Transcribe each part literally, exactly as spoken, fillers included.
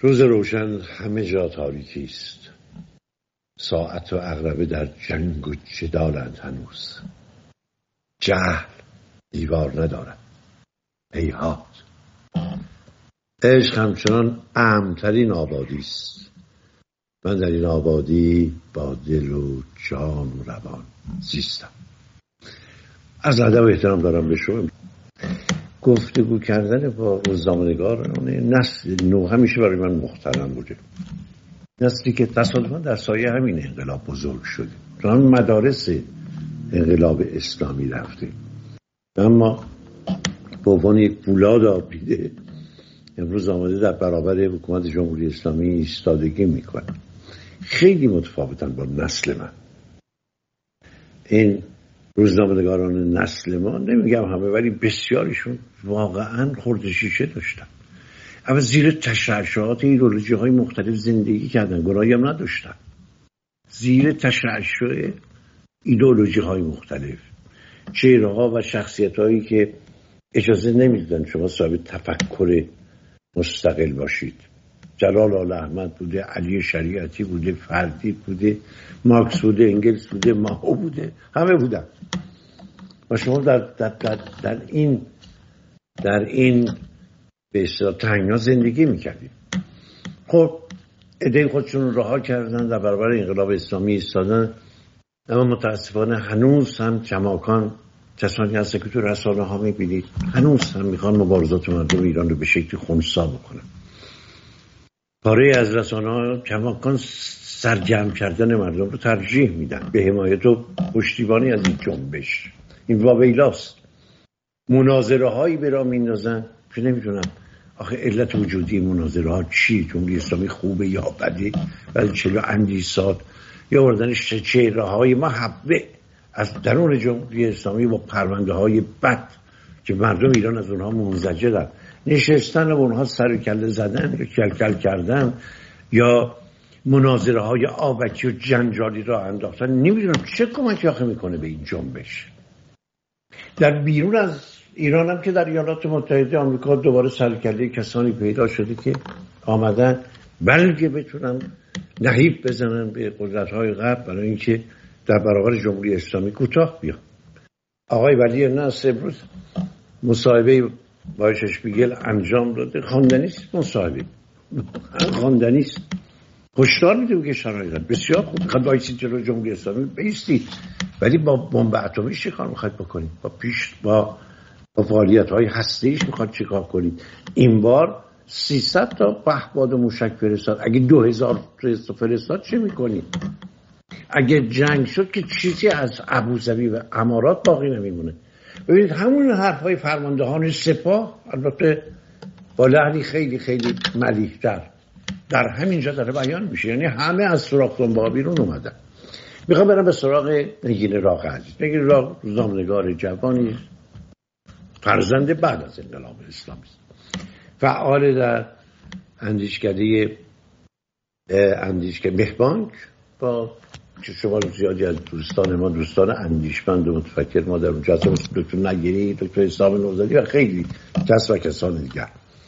روز روشن همه جا تاریکی است. ساعت و عقربه در جنگ و جدالند هنوز. جهل دیوار ندارد، هیهات. عشق همچنان امن‌ترین آبادی است. من در این آبادی با دل و جان و روان زیستم. از ادب و احترام دارم به شما. گفتگو کردن با روزنامه‌نگاران نسل نو همیشه برای من محترم بوده. نسلی که تصادفاً در سایه همین انقلاب بزرگ شده، در مدارس انقلاب اسلامی رفته، اما به عنوان یک فولاد آبیده امروز آمده در برابر حکومت جمهوری اسلامی ایستادگی میکنه. خیلی متفاوتن با نسل من. این روزنامه‌نگاران نسل ما، نمیگم همه ولی بسیاریشون واقعا خورد شیشه داشتن، اما زیر تشعشعات ایدئولوژی های مختلف زندگی کردن، گناهی هم نداشتن. زیر تشعشع ایدئولوژی های مختلف، چهره ها و شخصیت هایی که اجازه نمیدادن شما صاحب تفکر مستقل باشید. جلال آل احمد بوده، علی شریعتی بوده، فردی بوده، مارکس بوده، انگلس بوده، ماهو بوده، همه بودن. و شما در, در, در, در این در این به اصطلاح تنگنا زندگی میکردید. خب عده خودشون رها کردن، در برابر انقلاب اسلامی ایستادن، اما متاسفانه هنوز هم کماکان کسانی هستن که تو رسانه ها میبینید هنوز هم میخوان مبارزات مردم ایران رو به شکلی خنثی بکنن. پاره از رسانه ها کماکان سرگرم کردن مردم رو ترجیح میدن به حمایت و پشتیبانی از این جنبش. این واویلاست. مناظره هایی به راه میندازن که نمیدونم آخه علت وجودی مناظره ها چی؟ جمهوری اسلامی خوبه یا بده؟ بعد چلو اندی سال یا وردن چهره های محبه از درون جمهوری اسلامی با پرونده های بد که مردم ایران از اونها منزجرن، نشستن و اونها سر و کله زدن یا کل کل کردن یا مناظره های آبکی و جنجالی را انداختن. نمیدونم چه کمکی آخه میکنه به این جنبش. در بیرون از ایران هم که در ایالات متحده آمریکا دوباره سر و کله کسانی پیدا شده که آمدن بلکه بتونن نهیب بزنن به قدرت‌های غرب برای اینکه در برابر جمهوری اسلامی کوتاه بیان. آقای ولی نصر امروز مصاحبه با اشبیگل انجام داده. خواندنیست مصاحبه، خواندنیست، هشدار میده که شرایط بسیار خوب میخواد وایسید جلو جمهوری اسلامی بیستید، ولی با بمب اتمی چه کار میخواد بکنید؟ با پیش با با فعالیت‌های هسته‌ایش میخواد چیکار کنید؟ این بار سیصد تا پهپاد و موشک فرستاد. اگه دو هزار فرستاد چه میکنید؟ اگه جنگ شد که چیزی از ابوظبی و امارات باقی نمیمونه. ببینید همون حرفای فرماندهان سپاه، البته با لحنی خیلی خیلی ملیح‌تر، در همینجا داره بیان میشه. یعنی همه از سوراخ دنبال بیرون اومدن. میخوام برم به سراغ نگین راغ عزیز. نگین راغ روزنامه‌نگار جوانی، فرزند بعد از انقلاب اسلامی است، فعال در اندیشکده اندیشکده بهبانک، با که شما زیادی از دوستان ما دوستان اندیشمند و متفکر ما در اونجا هستن، دکتر نگیری، دکتر اسلام نوزادی و خیلی کس و کسان دیگر.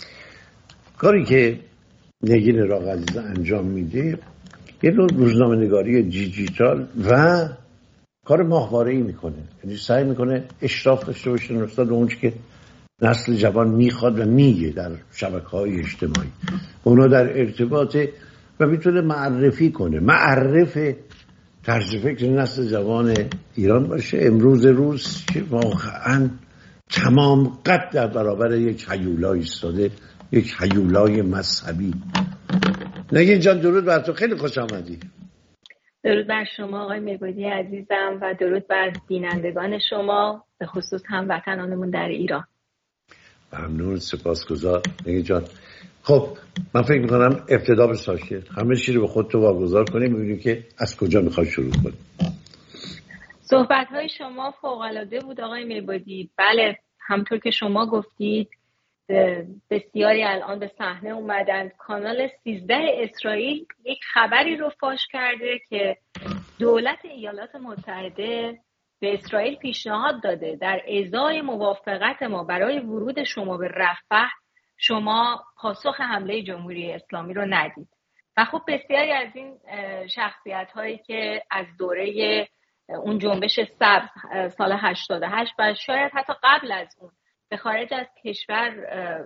کاری که نگین راغ عزیز انجام میده یه نوع روزنامه‌نگاری دیجیتال و کار ماهواره‌ای میکنه. یعنی سعی میکنه اشراف داشته باشه نسبت به اون که نسل جوان میخواد و میگه در شبکه‌های اجتماعی، اونا در ارتباطه و میتونه معرفی کنه، معرف طرز فکر نسل جوان ایران باشه. امروز روز که واقعا تمام قد در برابر یک هیولای ایستاده، یک هیولای مذهبی. نگین جان درود بر تو، خیلی خوش آمدی. درود بر شما آقای میربادی عزیزم و درود بر بینندگان شما، به خصوص هموطنانمون در ایران. ممنون، سپاسگزار نگین جان. خب من فکر میکنم ابتدا به ساکت همه چی رو به خودت واگذار کنیم، ببینیم که از کجا میخوای شروع کنیم. صحبت‌های شما فوق‌العاده بود آقای میربادی. بله، همطور که شما گفتید بسیاری الان به صحنه اومدن. کانال سیزده اسرائیل یک خبری رو فاش کرده که دولت ایالات متحده به اسرائیل پیشنهاد داده در ازای موافقت ما برای ورود شما به رفح شما پاسخ حمله جمهوری اسلامی رو ندید. و خب بسیاری از این شخصیت هایی که از دوره اون جنبش سبز سال هشتاد و هشت و شاید حتی قبل از اون به خارج از کشور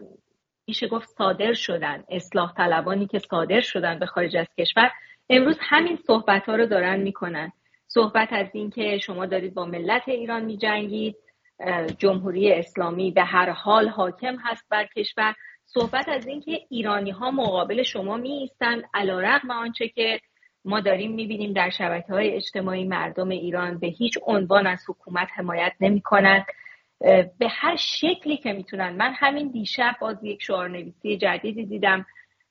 میشه گفت صادر شدن، اصلاح طلبانی که صادر شدن به خارج از کشور، امروز همین صحبت ها رو دارن میکنن. صحبت از این که شما دارید با ملت ایران میجنگید، جمهوری اسلامی به هر حال حاکم هست بر کشور. صحبت از این که ایرانی ها مقابل شما می ایستند علیرغم آنچه که ما داریم میبینیم در شبکه‌های اجتماعی، مردم ایران به هیچ عنوان از حکومت حمایت نمی‌کنند به هر شکلی که میتونن. من همین دیشب باز یک شعارنویسی جدیدی دیدم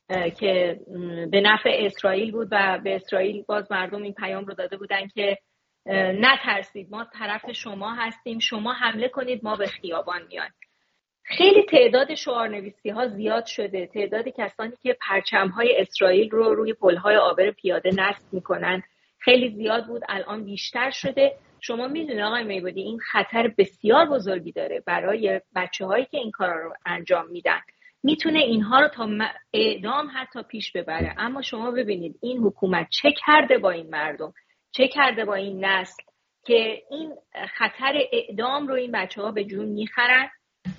که به نفع اسرائیل بود و به اسرائیل باز مردم این پیام رو داده بودن که نترسید، ما طرف شما هستیم، شما حمله کنید، ما به خیابان میایم. خیلی تعداد شعارنویسی ها زیاد شده، تعداد کسانی که پرچم های اسرائیل رو روی پل‌های عابر پیاده نصب میکنن خیلی زیاد بود، الان بیشتر شده. شما میدونید آقای میبودی این خطر بسیار بزرگی داره برای بچه هایی که این کارا رو انجام میدن، میتونه اینها رو تا اعدام حتی پیش ببره. اما شما ببینید این حکومت چه کرده با این مردم، چه کرده با این نسل که این خطر اعدام رو این بچه ها به جون میخرن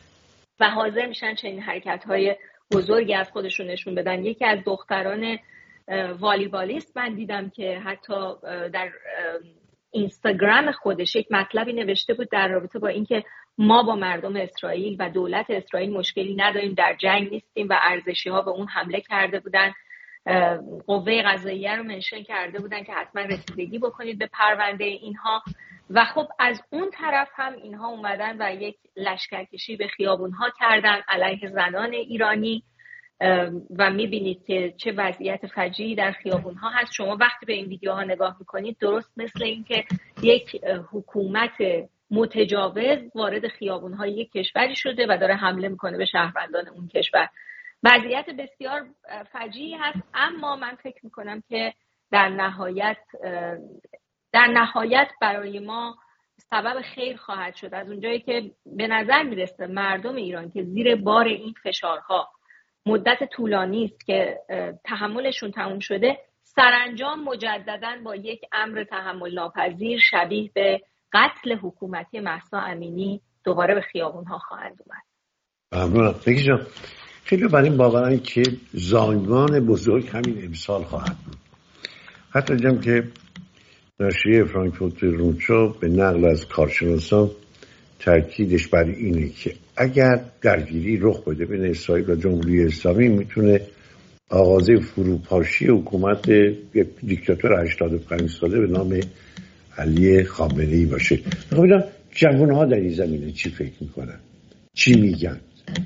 و حاضر میشن چنین حرکت‌های بزرگی از خودشون نشون بدن. یکی از دختران والیبالیست من دیدم که حتی در اینستاگرام خودش یک مطلبی نوشته بود در رابطه با اینکه ما با مردم اسرائیل و دولت اسرائیل مشکلی نداریم، در جنگ نیستیم و ارزشی‌ها به اون حمله کرده بودن. قوه قضاییه رو منشن کرده بودن که حتما رسیدگی بکنید به پرونده اینها. و خب از اون طرف هم اینها اومدن و یک لشکرکشی به خیابونها کردن علیه زنان ایرانی و میبینید که چه وضعیت فجیعی در خیابونها هست. شما وقتی به این ویدیوها نگاه میکنید درست مثل این که یک حکومت متجاوز وارد خیابونهای یک کشوری شده و داره حمله میکنه به شهروندان اون کشور. وضعیت بسیار فجیعی هست، اما من فکر میکنم که در نهایت در نهایت برای ما سبب خیر خواهد شد. از اونجایی که به نظر میرسه مردم ایران که زیر بار این فشارها مدت طولانی است که تحملشون تموم شده، سرانجام مجدداً با یک امر تحمل ناپذیر شبیه به قتل حکومتی مهسا امینی دوباره به خیابونها خواهند اومد. ممنونم. فکر جان خیلی بر این باورن که زایمان بزرگ همین امسال خواهد بود. حتی جم که نشریه فرانکفورت رونشو به نقل از کارشناسان تاکیدش بر اینه که اگر درگیری رخ بده بین اسرائیل و جمهوری اسلامی میتونه آغاز فروپاشی حکومت یک دیکتاتور هشتاد و پنج ساله به نام علی خامنه‌ای باشه. میخوام ببینم جوان‌ها در این زمینه چی فکر میکنن، چی میگن.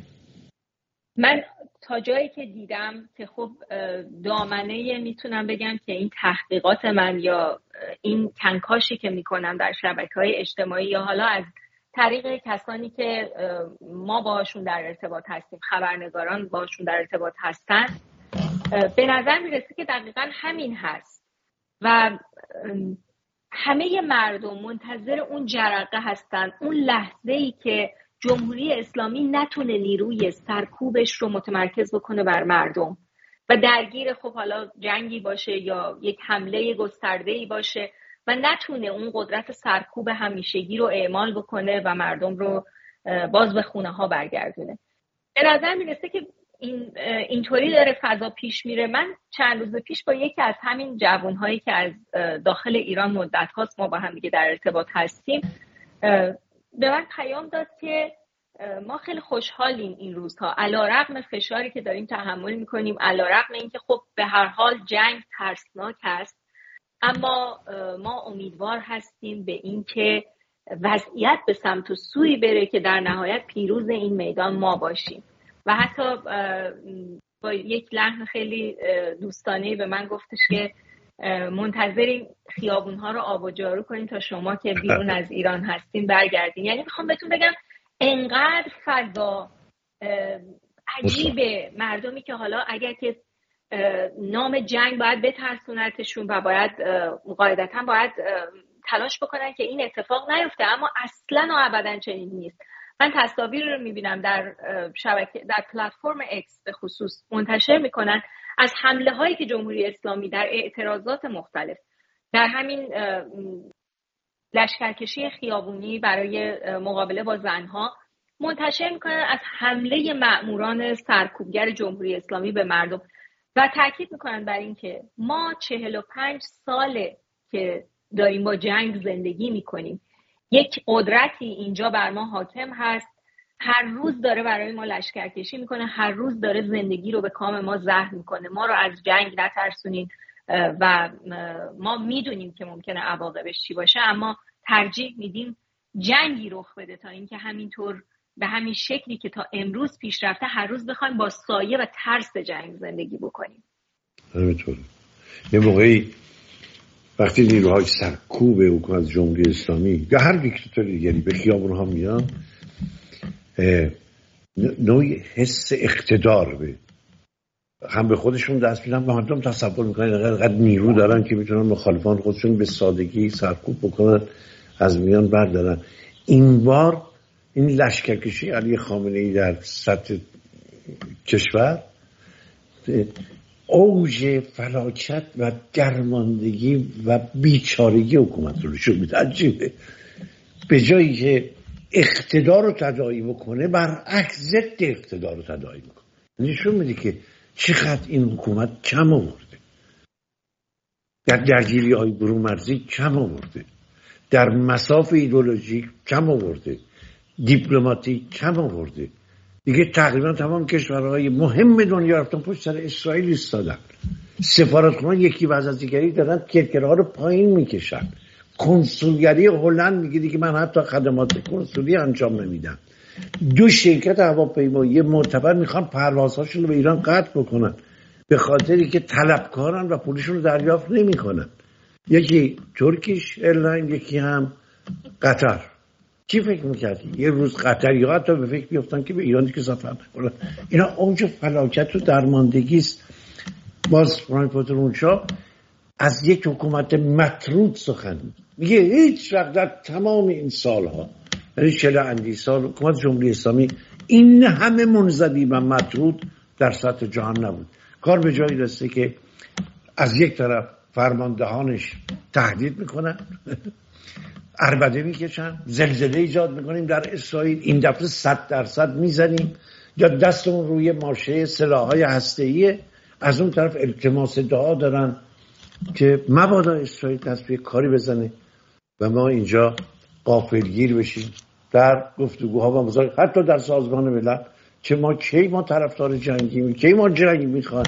من تا جایی که دیدم که خب دامنه میتونم بگم که این تحقیقات من یا این کنکاشی که میکنم در شبکه‌های اجتماعی یا حالا از طریق کسانی که ما باشون در ارتباط هستیم، خبرنگاران باشون در ارتباط هستن، به نظر میرسه که دقیقاً همین هست و همه مردم منتظر اون جرقه هستن، اون لحظه‌ای که جمهوری اسلامی نتونه نیروی سرکوبش رو متمرکز بکنه بر مردم و درگیر خب حالا جنگی باشه یا یک حمله گسترده‌ای باشه و نتونه اون قدرت سرکوب همیشگی رو اعمال بکنه و مردم رو باز به خونه ها برگردونه. به نظر میرسه که این اینطوری داره فضا پیش میره. من چند روز پیش با یکی از همین جوانهایی که از داخل ایران مدت هاست ما با هم دیگه در ارتباط هستیم به من پیام داد که ما خیلی خوشحالیم این روزها علیرغم فشاری که داریم تحمل میکنیم، علیرغم اینکه خب به هر حال جنگ ترسناک است، اما ما امیدوار هستیم به اینکه وضعیت به سمت و سوی بره که در نهایت پیروز این میدان ما باشیم. و حتی با یک لحن خیلی دوستانه به من گفتش که منتظریم خیابونها رو آب و جارو کنیم تا شما که بیرون از ایران هستین برگردین. یعنی میخوام بهتون بگم انقدر فضا عجیبه، مردمی که حالا اگر که نام جنگ باید بترسونتشون و باید قاعدتا باید تلاش بکنن که این اتفاق نیفته، اما اصلا و ابدا چنین نیست. من تصاویر رو میبینم در شبکه در پلتفرم اکس به خصوص منتشر میکنن از حمله هایی که جمهوری اسلامی در اعتراضات مختلف در همین لشکرکشی خیابونی برای مقابله با زنها منتشر میکنن، از حمله مأموران سرکوبگر جمهوری اسلامی به مردم و تاکید میکنن بر این که ما چهل و پنج ساله که داریم با جنگ زندگی میکنیم، یک قدرتی اینجا بر ما حاکم هست، هر روز داره برای ما لشکرکشی میکنه، هر روز داره زندگی رو به کام ما زهر میکنه، ما رو از جنگ نترسونین و ما میدونیم که ممکنه عواقبش چی باشه، اما ترجیح میدیم جنگی رخ بده تا اینکه همینطور به همین شکلی که تا امروز پیش رفته هر روز بخوایم با سایه و ترس جنگ زندگی بکنیم. همینطوره. یه موقعی وقتی نیروهای سرکوب حکومت جمهوری اسلامی یا هر دیکتاتور دیگری به خیابون ها میان، نوعی حس اقتدار به هم به خودشون دست میدن و مردم تصور میکنن اینقدر نیرو دارن که میتونن مخالفان خودشون به سادگی سرکوب بکنن، از میان بردارن. این بار این لشکرکشی علی خامنه‌ای در سطح کشور اوج فلاکت و درماندگی و بیچارگی حکومت رو نشون میده. عجیبه، به جایی که اقتدار رو تداعی بکنه برعکس ضد اقتدار رو تداعی میکنه. نشون میده که چقدر این حکومت کم آورده، در درگیری های برومرزی کم آورده، در مساف ایدئولوژیک کم آورده، دیپلماتیک کم آورده. دیگه تقریبا تمام کشورهای مهم دنیا رفتن پشت سر اسرائیل ایستادن، سفارتخونه یکی بعد از دیگری دارن کرکرها رو پایین میکشن. کنسولگری هلند میگه دیگه من حتی خدمات کنسولی انجام نمیدم. دو شرکت هواپیمایی معتبر میخوان پروازهاشون رو به ایران قطع بکنن به خاطری که طلبکارن و پولشون رو دریافت نمیکنن. یکی ترکیش ایرلاین، یکی هم قطر. کی فکر میکردی یه روز قطری ها حتی به فکر بیفتن که به ایران که سفر نکنن؟ اینا اوج فلاکت و درماندگی است. باز فرانکفورت رونشا از یک حکومت مطرود سخن میگه. هیچ وقت در تمام این سالها، یعنی چهل اندی سال، حکومت جمهوری اسلامی این همه منزوی و مطرود در سطح جهان نبود. کار به جایی رسیده که از یک طرف فرماندهانش تهدید میکنن، عربده میکشن، زلزله ایجاد میکنیم در اسرائیل، این دفعه صد درصد میزنیم، یا دستمون روی ماشه سلاحهای هسته‌ایه. از اون طرف التماس دعا دارن که مبادا اسرائیل دست به کاری بزنه و ما اینجا غافلگیر بشیم در گفتگوها و مذاکرات، حتی در سازمان ملل، که ما کی ما طرفدار جنگیم، کی ما جنگ میخوان.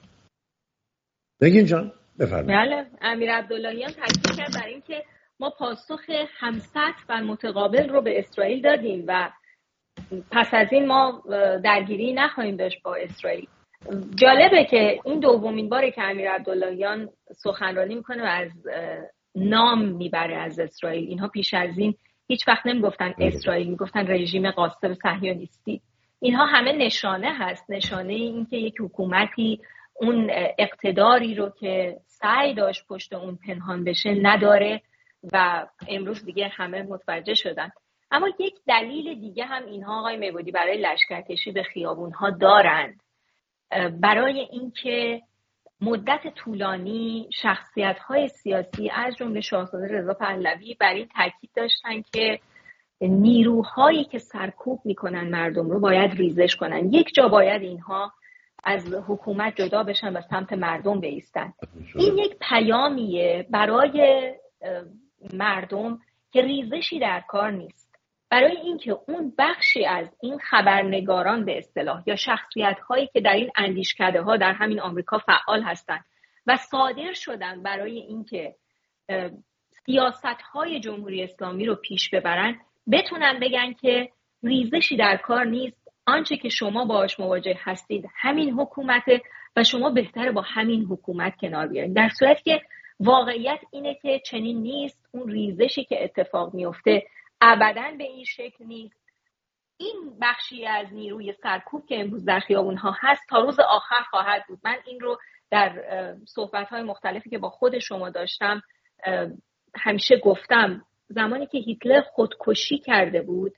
بگین جان بفرمایید. بله، امیر عبداللهیان تاکید کرد بر این که ما پاسخ همسطح و متقابل رو به اسرائیل دادیم و پس از این ما درگیری نخواهیم داشت با اسرائیل. جالبه که این دومین باره که امیر عبداللهیان سخنرانی میکنه و از نام میبره از اسرائیل. اینها پیش از این هیچ وقت نمیگفتن اسرائیل، میگفتن رژیم غاصب صهیونیستی. اینها همه نشانه هست، نشانه این که یک حکومتی اون اقتداری رو که سعی داشت پشت اون پنهان بشه نداره و امروز دیگه همه متوجه شدن. اما یک دلیل دیگه هم اینها آقای میبودی برای لشکرکشی به خیابونها دارند، برای اینکه مدت طولانی شخصیت‌های سیاسی از جمله شاهزاده رضا پهلوی بر این تاکید داشتن که نیروهایی که سرکوب میکنن مردم رو باید ریزش کنن. یک جا باید اینها از حکومت جدا بشن و سمت مردم بایستن. این یک پیامیه برای مردم که ریزشی در کار نیست، برای اینکه اون بخشی از این خبرنگاران به اصطلاح یا شخصیت‌هایی که در این اندیشکده‌ها در همین آمریکا فعال هستند و صادر شدن برای اینکه سیاست‌های جمهوری اسلامی رو پیش ببرن، بتونن بگن که ریزشی در کار نیست، آنچه که شما باهاش مواجه هستید همین حکومته و شما بهتره با همین حکومت کنار بیاین. در صورتی که واقعیت اینه که چنین نیست. اون ریزشی که اتفاق میفته ابداً به این شکل نیست. این بخشی از نیروی سرکوب که امروز در خیابون‌ها هست تا روز آخر خواهد بود. من این رو در صحبت‌های مختلفی که با خود شما داشتم همیشه گفتم. زمانی که هیتلر خودکشی کرده بود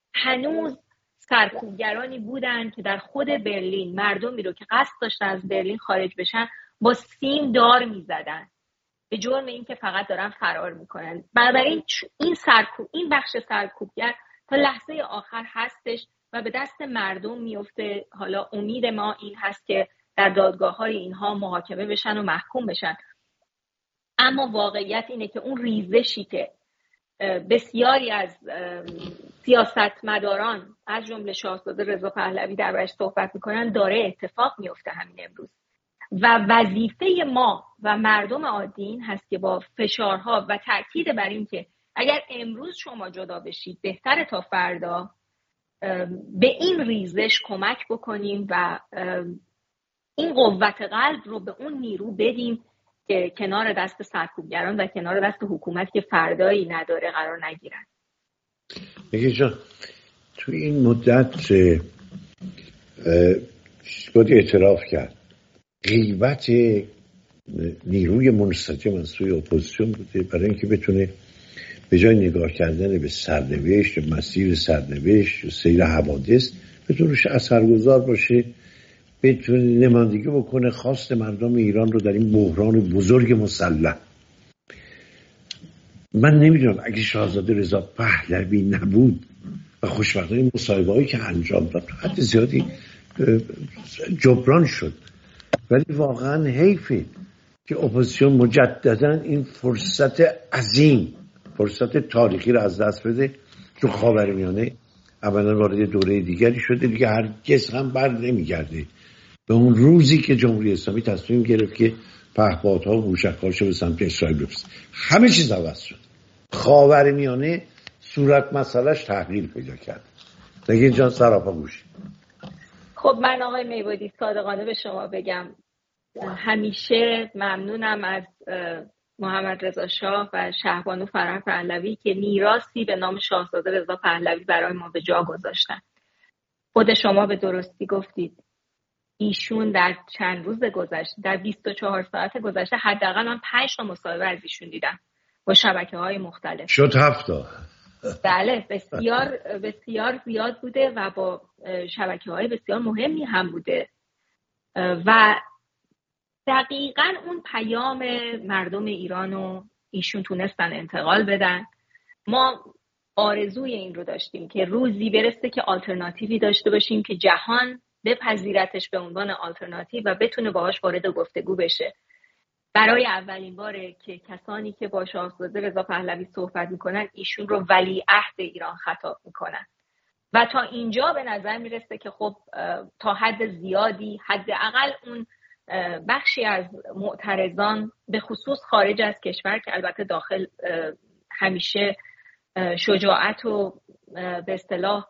هنوز سرکوبگرانی بودن که در خود برلین مردمی رو که قصد داشتن از برلین خارج بشن با سیم دار میزدن به جرم این که فقط دارن فرار میکنن. بنابراین این سرکوب این بخش سرکوبگر تا لحظه آخر هستش و به دست مردم میفته. حالا امید ما این هست که در دادگاه‌های اینها محاکمه بشن و محکوم بشن، اما واقعیت اینه که اون ریزشی که بسیاری از سیاستمداران از جمله شاهزاده رضا پهلوی دربارش صحبت میکنن داره اتفاق میفته همین امروز و وظیفه ما و مردم عادی این هست که با فشارها و تاکید بر این که اگر امروز شما جدا بشید بهتره تا فردا، به این ریزش کمک بکنیم و این قوت قلب رو به اون نیرو بدیم که کنار دست سرکوبگران و کنار دست حکومت که فردایی نداره قرار نگیرن. نگین جان، تو این مدت باید اعتراف کرد غیبت نیروی منسجم از سوی اپوزیسیون بوده برای اینکه بتونه به جای نگاه کردن به سرنوشت، مسیر سرنوشت، سیر حوادث، بتونه روش اثرگذار باشه، بتونه نمایندگی بکنه خواست مردم ایران رو در این بحران بزرگ مسلح. من نمیدونم اگه شاهزاده رضا پهلوی نبود و خوشبختانه مصاحبه‌هایی که انجام داد حد زیادی جبران شد، ولی واقعا حیفه که اپوزیسیون مجددا این فرصت عظیم، فرصت تاریخی رو از دست بده. تو خاورمیانه اولا وارد دوره دیگری شده دیگه، هرگز هم بر نمیگرده به اون روزی که جمهوری اسلامی تصمیم گرفت که پهپادها و موشک‌هاشو به سمت اسرائیل بفرسته. همه چیز عوض شد. خاورمیانه صورت مسئلهش تغییر پیدا کرد. نگین جان سراپا گوش. خب من آقای میبودی صادقانه به شما بگم همیشه ممنونم از محمد رضا شاه و شهبانو فرح پهلوی که میراثی به نام شاهزاده رضا پهلوی برای ما به جا گذاشتن. خود شما به درستی گفتید ایشون در چند روز گذشته، در بیست و چهار ساعت گذشته، حداقل من پنج تا مصاحبه از ایشون دیدم با شبکه‌های مختلف. شد هفتا. بله بسیار بسیار زیاد بوده و با شبکه‌های بسیار مهمی هم بوده و دقیقاً اون پیام مردم ایران رو ایشون تونستن انتقال بدن. ما آرزوی این رو داشتیم که روزی برسه که آلترناتیوی داشته باشیم که جهان بپذیرتش به عنوان آلترناتیو و بتونه باهاش وارد گفتگو بشه. برای اولین باره که کسانی که با شاهزاده رضا پهلوی صحبت میکنن ایشون رو ولیعهد ایران خطاب میکنن و تا اینجا به نظر میرسه که خب تا حد زیادی حداقل اون بخشی از معترضان به خصوص خارج از کشور که البته داخل همیشه شجاعت و به اصطلاح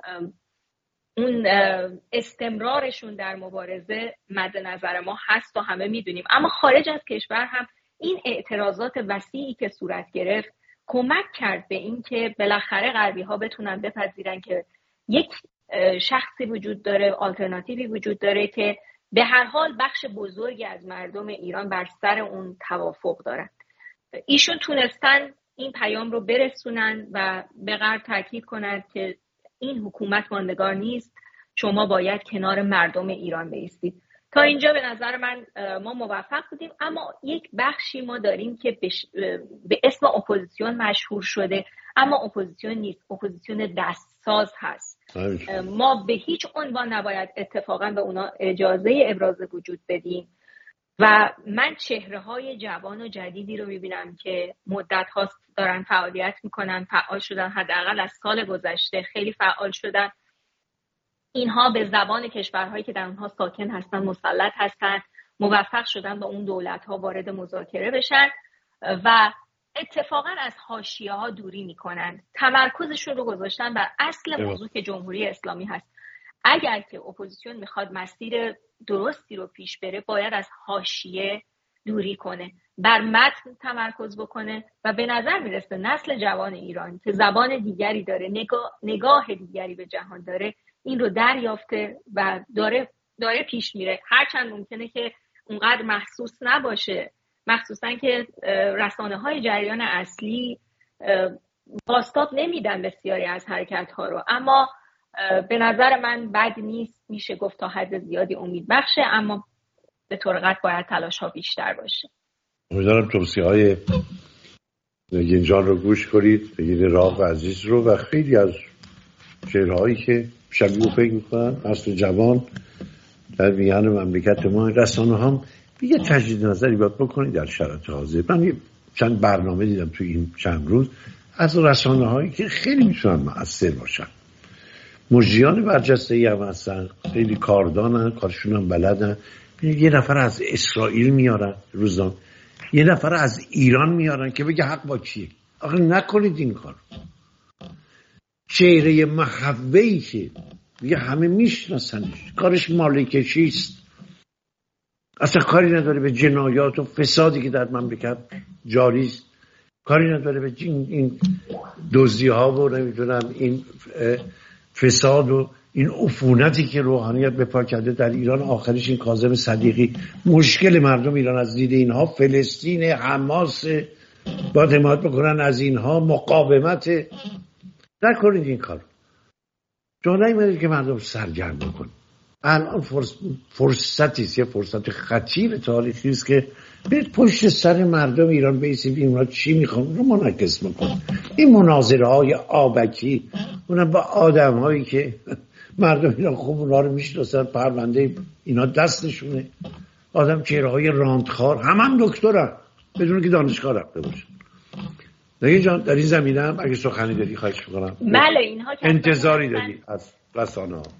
اون استمرارشون در مبارزه مد نظر ما هست و همه میدونیم، اما خارج از کشور هم این اعتراضات وسیعی که صورت گرفت کمک کرد به این که بالاخره غربی ها بتونن بپذیرن که یک شخصی وجود داره، آلترناتیوی وجود داره که به هر حال بخش بزرگی از مردم ایران بر سر اون توافق دارن. ایشون تونستن این پیام رو برسونن و به غرب تاکید کنند که این حکومت ماندگار نیست، شما باید کنار مردم ایران بایستید. تا اینجا به نظر من ما موفق بودیم، اما یک بخشی ما داریم که به اسم اپوزیسیون مشهور شده اما اپوزیسیون نیست، اپوزیسیون دستساز هست. ما به هیچ عنوان نباید اتفاقا به اونا اجازه ابراز وجود بدیم و من چهره‌های جوان و جدیدی رو می‌بینم که مدت هاست دارن فعالیت میکنن، فعال شدن، حداقل از سال گذشته خیلی فعال شدن. اینها به زبان کشورهایی که در اونها ساکن هستن مسلط هستن، موفق شدن با اون دولت‌ها وارد مذاکره بشن و اتفاقا از حاشیه‌ها دوری میکنن، تمرکزشون رو گذاشتن بر اصل موضوع که جمهوری اسلامی هست. اگر که اپوزیسیون میخواد مسیر درستی رو پیش بره باید از حاشیه دوری کنه، بر متن تمرکز بکنه و به نظر میرسه نسل جوان ایران که زبان دیگری داره، نگاه, نگاه دیگری به جهان داره، این رو دریافته و داره داره پیش میره. هرچند ممکنه که اونقدر محسوس نباشه، مخصوصا که رسانه‌های جریان اصلی بازتاب نمیدن بسیاری از حرکت ها رو، اما به نظر من بد نیست، میشه گفت تا حد زیادی امید بخشه، اما به طور قطع باید تلاش ها بیشتر باشه. امیدوارم توصیه های نگین جان رو گوش کنید، نگین راق عزیز رو، و خیلی از شعرهایی که شبیه رو فکر میکنن اصل جوان در میان مملکت ما، رسانه هم یه تجدید نظری باید بکنید در شرایط حاضر. من چند برنامه دیدم توی این چند روز از رسانه هایی که خیلی میتونن مؤثر باشن، مجریان برجسته‌ای هم هستن، خیلی کاردانن، کارشون هم بلدن. یه نفر از اسرائیل میارن روزان، یه نفر از ایران میارن که بگه حق با کیه. آخه نکنید این کار. چهره محوه‌ای که دیگه همه میشناسنش، کارش مالکشیست، اصلا کاری نداره به جنایات و فسادی که در مملکت جاری است، کاری نداره به این این دزدی ها و نمیدونم این فساد و این عفونتی که روحانیت به پا کرده در ایران. آخرش این کاظم صدیقی. مشکل مردم ایران از دید اینها فلسطین، حماس، باید حمایت بکنن از اینها، مقاومت. نکنید این کار. جا نمیدید که مردم سرگرم بکن. الان فرص... فرصتی است، یه فرصت خطیر تاریخی است که به پشت سر مردم ایران بیسیم اینا چی میخوان رو منعکس بکن. این مناظره های آبکی، اونم با آدم هایی که مردم ایران خوب اونا رو میشناسن، پرونده اینا دستشونه، آدم چهره های راندخار، هم هم دکترن بدون که دانشگاه رفته باشن. نگین جان در این زمینه هم اگه سخنی داری خواهش میکنم. بله، اینها انتظاری داری از رسانه ها؟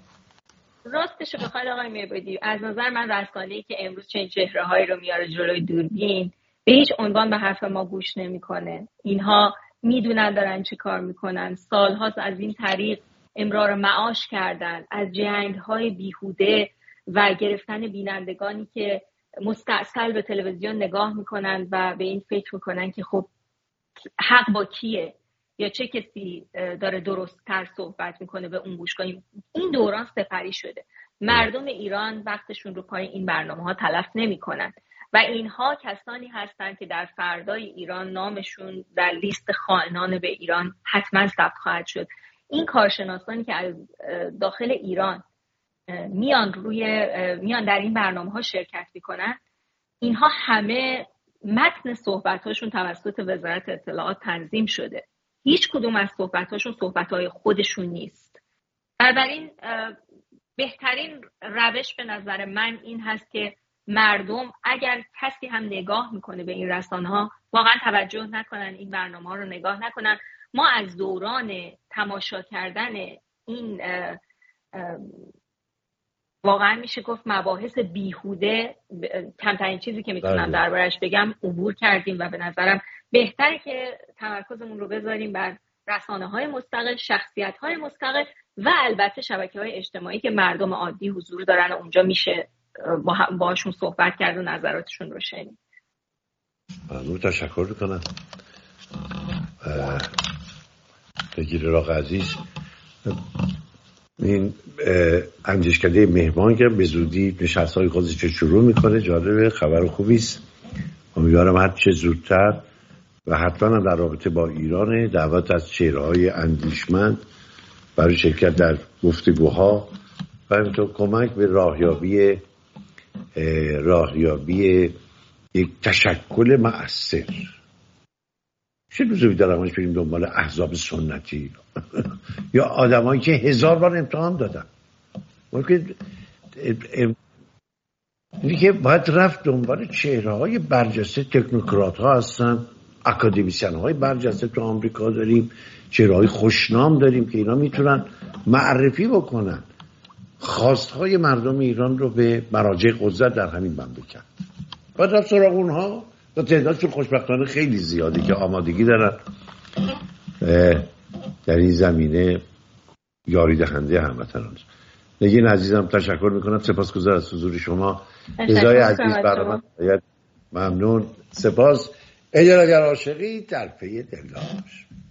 راستش بخواد آقای میربادی، از نظر من رسانه‌ای که امروز چنین چهره‌هایی رو میاره جلوی دوربین به هیچ عنوان به حرف ما گوش نمی‌کنه. اینها میدونن دارن چی کار میکنن، سالهاست از این طریق امرار معاش کردن، از جنگ‌های بیهوده و گرفتن بینندگانی که مستعسل به تلویزیون نگاه میکنن و به این فکر میکنن که خب حق با کیه یا چه کسی داره درست تر صحبت میکنه به اون گوش کنیم. این دوران سپری شده. مردم ایران وقتشون رو پای این برنامه ها تلف نمی کنن و اینها کسانی هستند که در فردای ایران نامشون در لیست خائنان به ایران حتما ثبت خواهد شد. این کارشناسانی که از داخل ایران میان روی میان در این برنامه ها شرکت میکنن، اینها همه متن صحبتاشون توسط وزارت اطلاعات تنظیم شده. هیچ کدوم از صحبتاشون صحبتهای خودشون نیست. بنابراین بهترین روش به نظر من این هست که مردم اگر کسی هم نگاه میکنه به این رسانه ها واقعا توجه نکنن، این برنامه ها رو نگاه نکنن. ما از دوران تماشا کردن این اه اه واقعا میشه گفت مباحث بیهوده، کمترین چیزی که میتونم دربارش بگم عبور کردیم و به نظرم بهتره که تمرکزمون رو بذاریم بر رسانه‌های مستقل، شخصیت‌های مستقل و البته شبکه‌های اجتماعی که مردم عادی حضور دارن و اونجا میشه باهاشون صحبت کرد و نظراتشون رو شنید. ممنون، تشکر میکنم. نگین راق عزیز، این اندیشکده مهمان که به زودی نشست‌های خودش شروع میکنه، جالبه، خبر خوبی است. امیدوارم هر چه زودتر و حتما در رابطه با ایران دعوت از چهره‌های اندیشمند برای شرکت در گفتگوها و همینطور کمک به راهیابی راهیابی یک تشکل مؤثر. چه لزومی داره همش بریم دنبال احزاب سنتی یا آدمایی که هزار بار امتحان دادن؟ ممکن اینی که باید رفت دنبال چهره‌های برجسته، تکنوکرات ها هستن، اکادمیسیان های برجسته تو آمریکا داریم، چهره‌های خوشنام داریم که اینا میتونن معرفی بکنن خواستهای مردم ایران رو به مراجع قدرت در همین مملکت. باید رفت سراغ اونها و تعدادشون خوشبختانه خیلی زیادی که آمادگی دارن در این زمینه یاری دهنده هموطنان. نگین عزیزم تشکر میکنم، سپاسگزار از حضور شما. رضای عزیز برنامه ممنون، سپاس. اگر اگر عاشقی در پی دلداش.